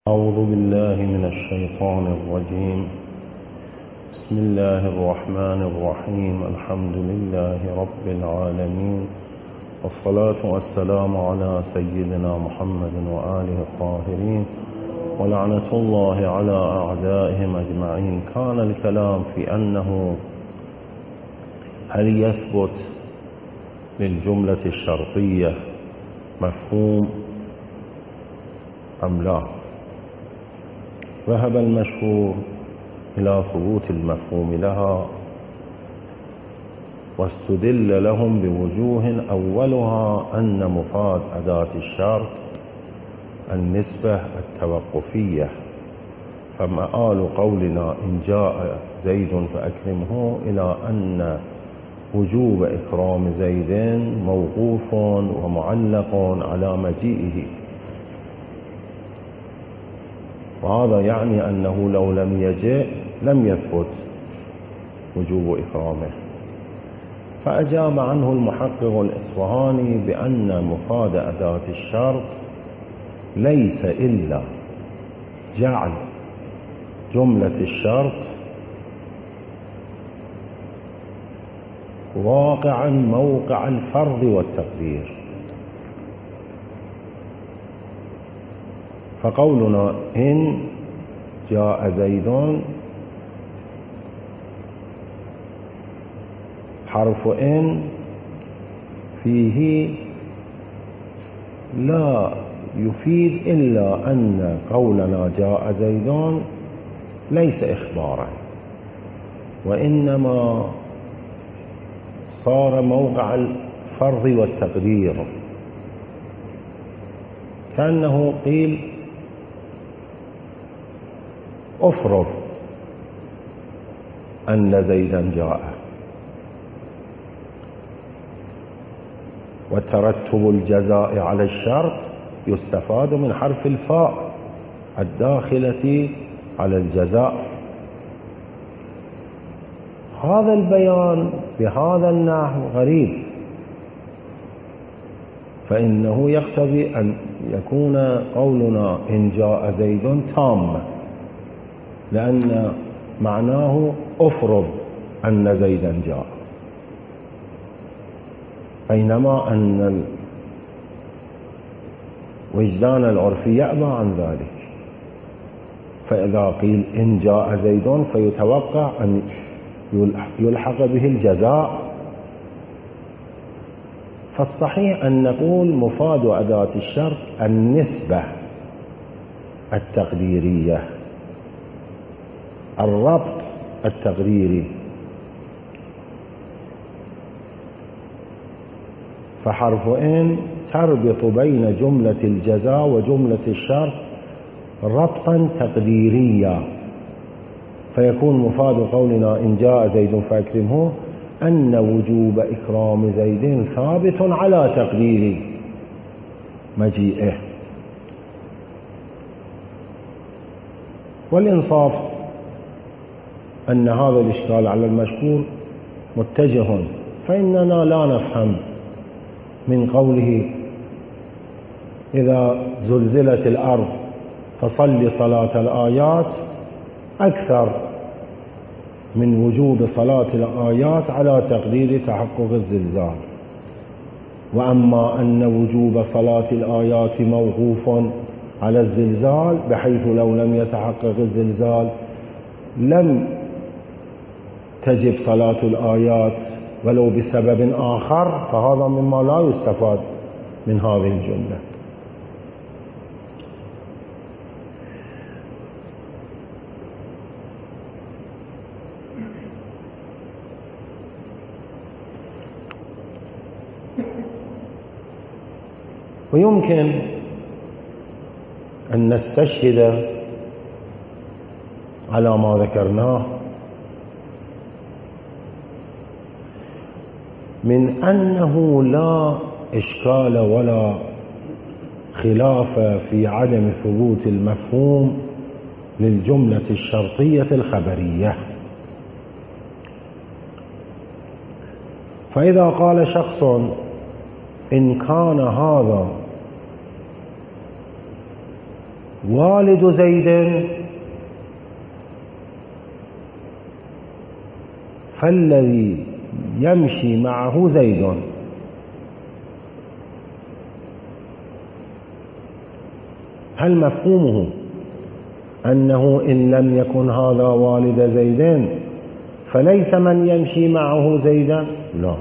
أعوذ بالله من الشيطان الرجيم. بسم الله الرحمن الرحيم. الحمد لله رب العالمين، والصلاة والسلام على سيدنا محمد وآله الطاهرين، ولعنة الله على أعدائهم أجمعين. كان الكلام في أنه هل يثبت للجملة الشرطية مفهوم أم لا؟ ذهب المشهور إلى ثبوت المفهوم لها، واستدل لهم بوجوه. أولها أن مفاد أداة الشرط النسبة التوقفية، فمآل قولنا إن جاء زيد فأكرمه إلى أن وجوب إكرام زيد موقوف ومعلق على مجيئه، وهذا يعني أنه لو لم يجئ لم يثبت وجوب إكرامه. فأجاب عنه المحقق الإصفهاني بأن مفاد أداة الشرط ليس إلا جعل جملة الشرط واقعا موقع الفرض والتقدير. فقولنا إن جاء زيد، حرف إن فيه لا يفيد إلا أن قولنا جاء زيد ليس إخبارا، وإنما صار موقع الفرض والتقدير، كأنه قيل أفرض أن زيدا جاء. وترتب الجزاء على الشرط يستفاد من حرف الفاء الداخلة على الجزاء. هذا البيان بهذا النحو غريب، فإنه يقتضي أن يكون قولنا إن جاء زيد تام، لأن معناه أفرض أن زيدا جاء، بينما أن الوجدان العرفي يأبى عن ذلك. فإذا قيل إن جاء زيد فيتوقع أن يلحق به الجزاء. فالصحيح أن نقول مفاد أداة الشرط النسبة التقديرية، الربط التقديري. فحرف إن تربط بين جملة الجزاء وجملة الشرط ربطا تقديريا، فيكون مفاد قولنا إن جاء زيد فأكرمه أن وجوب إكرام زيد ثابت على تقدير مجيئه. والإنصاف أن هذا الإشكال على المشهور متجه، فإننا لا نفهم من قوله إذا زلزلت الأرض فصل صلاة الآيات أكثر من وجوب صلاة الآيات على تقدير تحقق الزلزال. وأما أن وجوب صلاة الآيات موقوف على الزلزال، بحيث لو لم يتحقق الزلزال لم تجب صلاة الآيات ولو بسبب آخر، فهذا مما لا يستفاد من هذه الجملة. ويمكن أن نستشهد على ما ذكرناه من أنه لا إشكال ولا خلاف في عدم ثبوت المفهوم للجملة الشرطية الخبرية. فإذا قال شخص إن كان هذا والد زيد فالذي يمشي معه زيد. هل مفهومه أنه إن لم يكن هذا والد زيد فليس من يمشي معه زيدا؟ لا،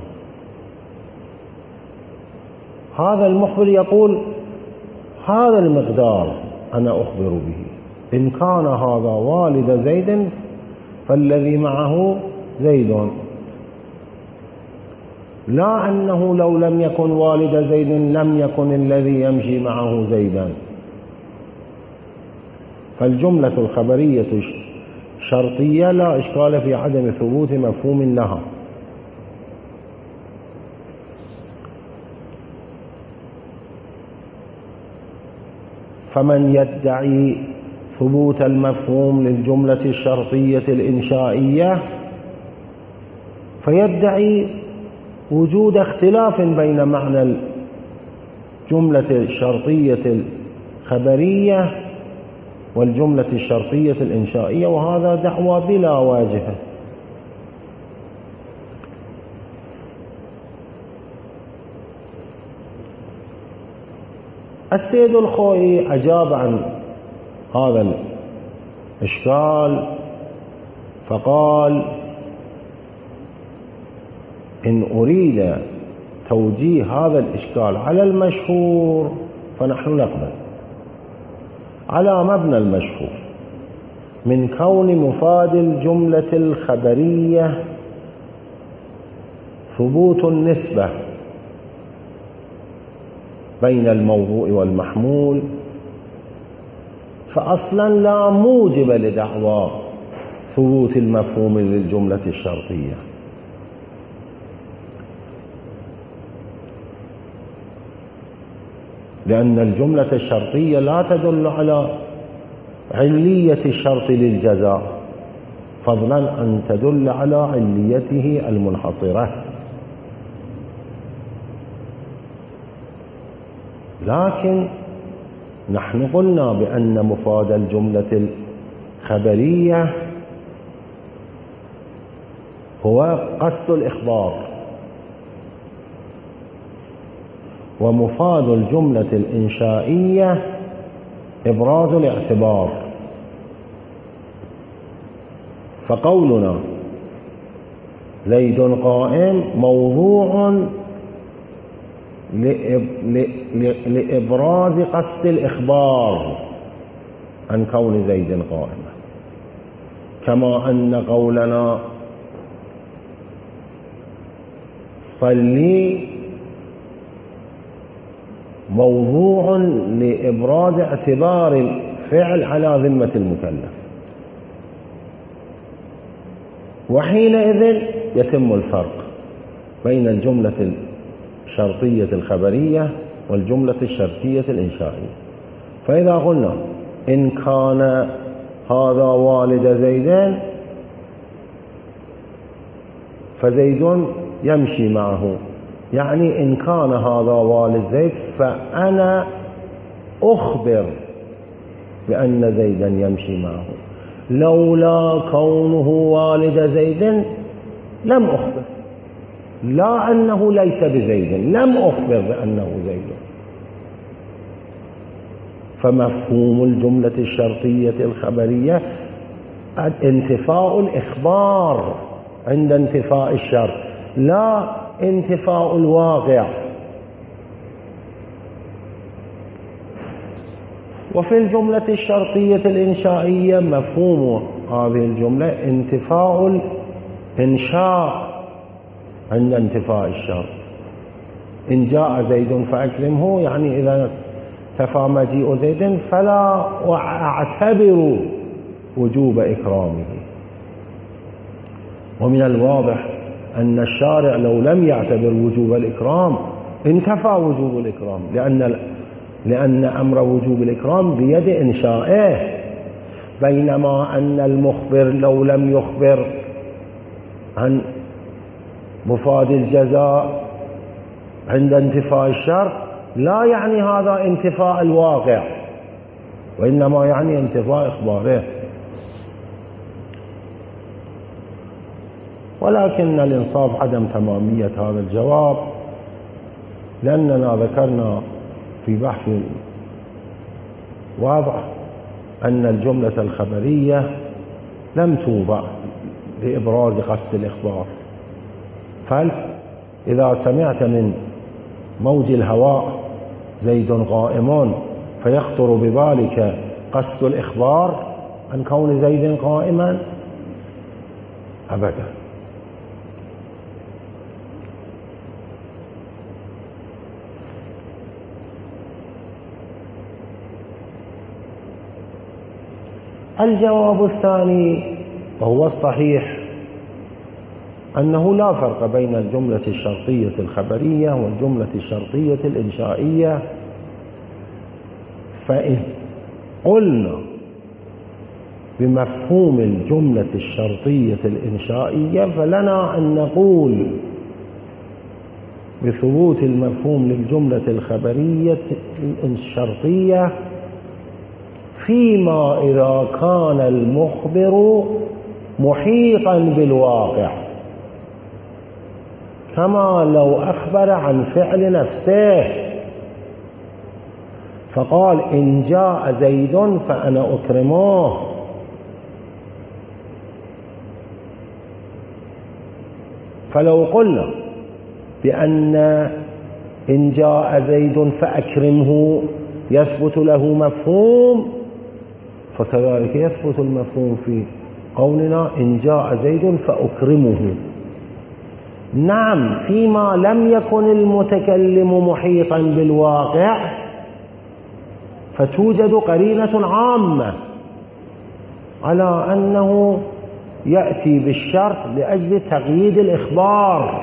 هذا المخبر يقول هذا المقدار أنا أخبر به، إن كان هذا والد زيد فالذي معه زيد، لا أنه لو لم يكن والد زيد لم يكن الذي يمشي معه زيدا. فالجملة الخبرية شرطية لا إشكال في عدم ثبوت مفهوم لها. فمن يدعي ثبوت المفهوم للجملة الشرطية الإنشائية فيدعي وجود اختلاف بين معنى الجملة الشرطية الخبرية والجملة الشرطية الإنشائية، وهذا دعوى بلا واجهة. السيد الخوئي أجاب عن هذا الإشكال فقال إن أريد توجيه هذا الإشكال على المشهور فنحن نقبل على مبنى المشهور من كون مفاد الجملة الخبرية ثبوت النسبة بين الموضوع والمحمول، فأصلا لا موجب لدعوى ثبوت المفهوم للجملة الشرطية، لأن الجملة الشرطية لا تدل على علية الشرط للجزاء فضلا أن تدل على عليته المنحصرة. لكن نحن قلنا بأن مفاد الجملة الخبرية هو قصد الإخبار، ومفاد الجملة الإنشائية إبراز الاعتبار. فقولنا زيد قائم موضوع لإبراز قصد الإخبار عن كون زيد قائما، كما أن قولنا صلي موضوع لإبراز اعتبار الفعل على ذمة المكلف، وحينئذ يتم الفرق بين الجملة الشرطية الخبرية والجملة الشرطية الإنشائية. فإذا قلنا إن كان هذا والد زيد فزيد يمشي معه، يعني إن كان هذا والد زيد فأنا أخبر بأن زيدا يمشي معه، لولا كونه والد زيد لم أخبر، لا أنه ليس بزيد، لم أخبر بأنه زيد. فمفهوم الجملة الشرطية الخبرية انتفاء الإخبار عند انتفاء الشرط، لا انتفاء الواقع. وفي الجملة الشرطية الإنشائية مفهوم هذه الجملة انتفاء الإنشاء عند انتفاء الشرط. إن جاء زيد فأكرمه، يعني إذا انتفى مجيء زيد فلا أعتبر وجوب إكرامه. ومن الواضح أن الشارع لو لم يعتبر وجوب الإكرام انتفى وجوب الإكرام، لأن أمر وجوب الإكرام بيد إنشائه، بينما أن المخبر لو لم يخبر عن مفاد الجزاء عند انتفاء الشرط لا يعني هذا انتفاء الواقع، وإنما يعني انتفاء إخباره. ولكن الإنصاف عدم تمامية هذا الجواب، لأننا ذكرنا في بحث واضح أن الجملة الخبرية لم توضع لإبراز قصد الإخبار. فإذا سمعت من موج الهواء زيد قائم فيخطر ببالك قصد الإخبار عن كون زيد قائما؟ أبدا. الجواب الثاني وهو الصحيح أنه لا فرق بين الجملة الشرطية الخبرية والجملة الشرطية الإنشائية. فإن قلنا بمفهوم الجملة الشرطية الإنشائية فلنا أن نقول بثبوت المفهوم للجملة الخبرية الشرطية فيما إذا كان المخبر محيطا بالواقع، كما لو أخبر عن فعل نفسه فقال إن جاء زيد فأنا أكرمه، فلو قلنا بأن إن جاء زيد فأكرمه يثبت له مفهوم، فكذلك يثبت المفهوم في قولنا إن جاء زيد فأكرمه. نعم، فيما لم يكن المتكلم محيطا بالواقع فتوجد قرينة عامة على أنه يأتي بالشرط لأجل تقييد الإخبار،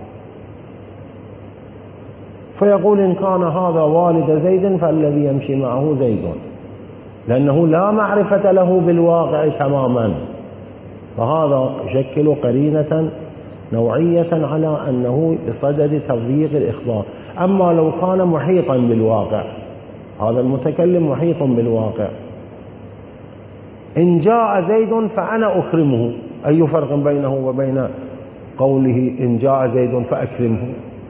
فيقول إن كان هذا والد زيد فالذي يمشي معه زيد، لأنه لا معرفة له بالواقع تماما، فهذا يشكل قرينة نوعية على أنه بصدد تضييق الإخبار. أما لو كان محيطا بالواقع، هذا المتكلم محيط بالواقع، إن جاء زيد فأنا أكرمه، أي فرق بينه وبين قوله إن جاء زيد فأكرمه؟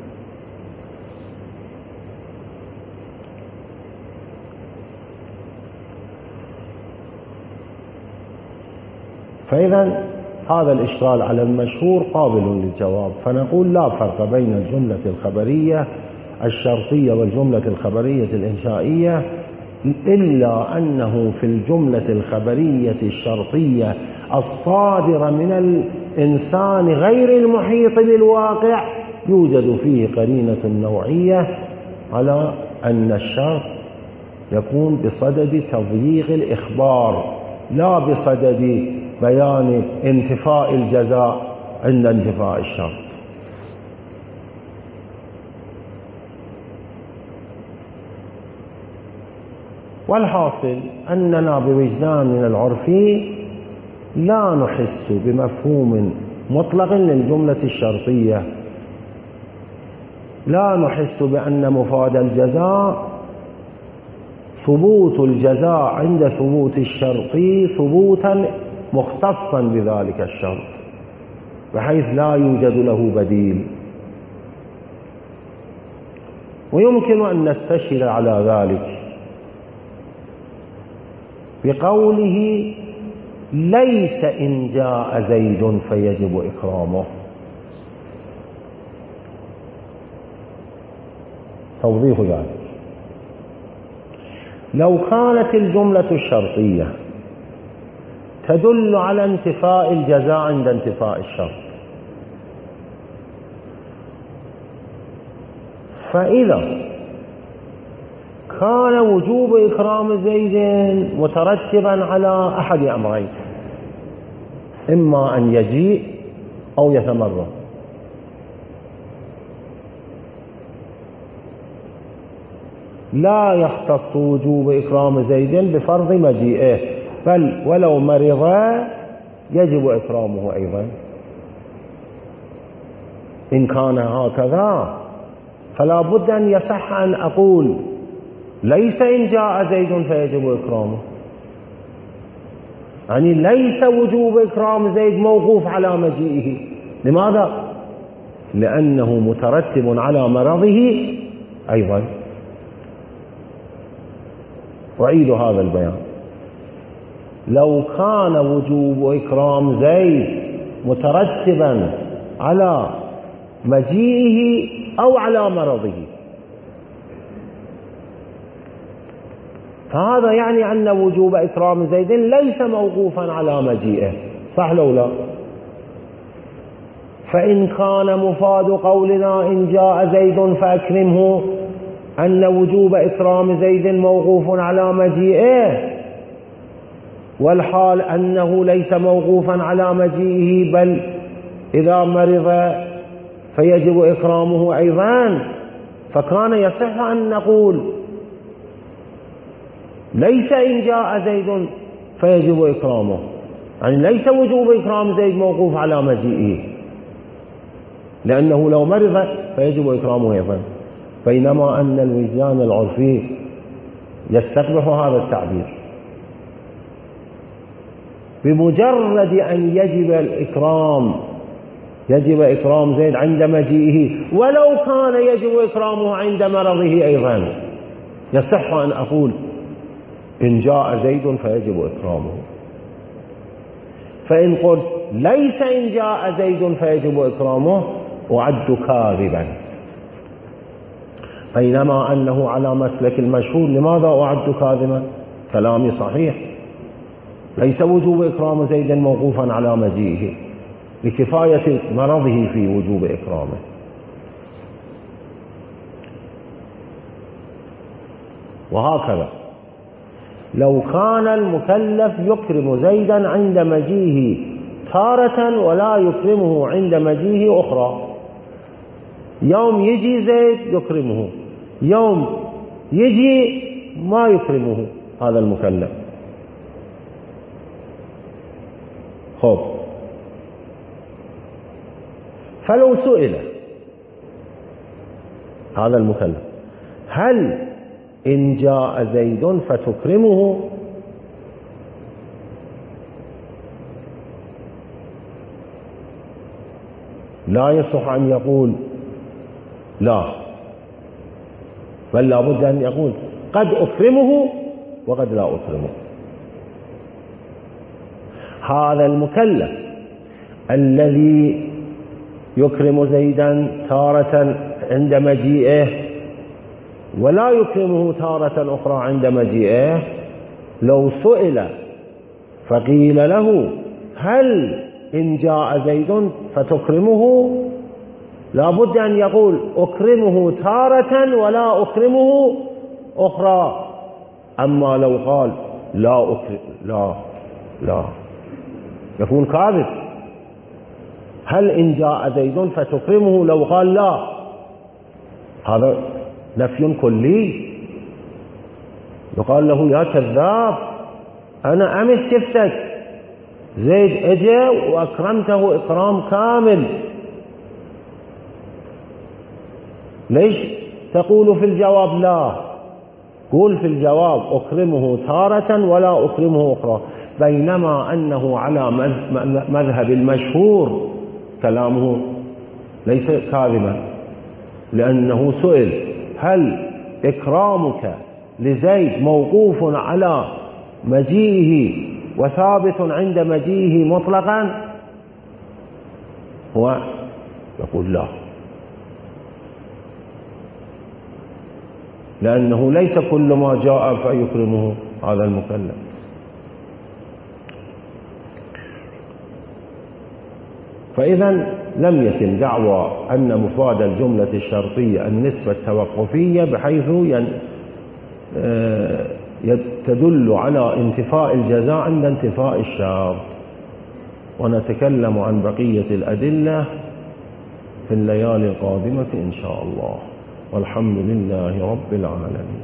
فإذا هذا الإشكال على المشهور قابل للجواب، فنقول لا فرق بين الجملة الخبرية الشرطية والجملة الخبرية الإنشائية، إلا أنه في الجملة الخبرية الشرطية الصادرة من الإنسان غير المحيط بالواقع يوجد فيه قرينة نوعية على أن الشرط يكون بصدد تضييق الإخبار لا بصدد بيان انتفاء الجزاء عند انتفاء الشرط. والحاصل أننا بوجداننا العرفي لا نحس بمفهوم مطلق للجملة الشرطية، لا نحس بأن مفاد الجزاء ثبوت الجزاء عند ثبوت الشرط ثبوتا مختصا بذلك الشرط بحيث لا يوجد له بديل. ويمكن أن نستشهد على ذلك بقوله ليس إن جاء زيد فيجب إكرامه. توضيح ذلك: لو كانت الجملة الشرطية تدل على انتفاء الجزاء عند انتفاء الشرط، فإذا كان وجوب إكرام زيد مترتبا على أحد أمرين: إما أن يجيء أو يتمرد. لا يختص وجوب إكرام زيد بفرض مجيئه، بل ولو مرض يجب إكرامه أيضا. إن كان هكذا فلا بد أن يصح أن أقول ليس إن جاء زيد فيجب إكرامه، يعني ليس وجوب إكرام زيد موقوف على مجيئه. لماذا؟ لأنه مترتب على مرضه أيضا. أعيد هذا البيان: لو كان وجوب إكرام زيد مترتبا على مجيئه أو على مرضه، فهذا يعني أن وجوب إكرام زيد ليس موقوفا على مجيئه، صح لو لا؟ فإن كان مفاد قولنا إن جاء زيد فأكرمه أن وجوب إكرام زيد موقوف على مجيئه، والحال أنه ليس موقوفا على مجيئه، بل إذا مرض فيجب إكرامه أيضا، فكان يصح أن نقول ليس إن جاء زيد فيجب إكرامه، يعني ليس وجوب إكرام زيد موقوف على مجيئه، لأنه لو مرض فيجب إكرامه أيضا. بينما أن الوجدان العرفي يستقبح هذا التعبير، بمجرد أن يجب إكرام زيد عند مجيئه، ولو كان يجب إكرامه عند مرضه أيضا، يصح أن أقول إن جاء زيد فيجب إكرامه. فإن قلت ليس إن جاء زيد فيجب إكرامه أعد كاذبا، بينما أنه على مسلك المشهور. لماذا أعد كاذبا؟ كلامي صحيح، ليس وجوب إكرام زيد موقوفا على مجيئه لكفاية مرضه في وجوب إكرامه. وهكذا لو كان المكلف يكرم زيدا عند مجيئه تارة ولا يكرمه عند مجيئه أخرى، يوم يجي زيد يكرمه، يوم يجي ما يكرمه هذا المكلف. خب، فلو سئل هذا المكلف هل إن جاء زيد فتكرمه، لا يصح أن يقول لا، بل لا بد أن يقول قد أكرمه وقد لا أكرمه. هذا المكلف الذي يكرم زيدا تارة عند مجيئه ولا يكرمه تارة أخرى عند مجيئه، لو سئل فقيل له هل إن جاء زيد فتكرمه، لا بد أن يقول أكرمه تارة ولا أكرمه أخرى. أما لو قال لا يكون كاذب. هل إن جاء زيد فتكرمه، لو قال لا هذا نفي كلي، يقال له يا كذاب، أنا أمس شفتك زيد أجا وأكرمته إكرام كامل، ليش تقول في الجواب لا؟ قول في الجواب أكرمه تارة ولا أكرمه أخرى. بينما أنه على مذهب المشهور كلامه ليس كاذبا، لأنه سئل هل إكرامك لزيد موقوف على مجيئه وثابت عند مجيئه مطلقا؟ هو يقول لا، لأنه ليس كل ما جاء فيكرمه هذا المكلف. فإذا لم يتم دعوى أن مفاد الجملة الشرطية النسبة التوقفية بحيث تدل على انتفاء الجزاء عند انتفاء الشرط. ونتكلم عن بقية الأدلة في الليالي القادمة إن شاء الله، والحمد لله رب العالمين.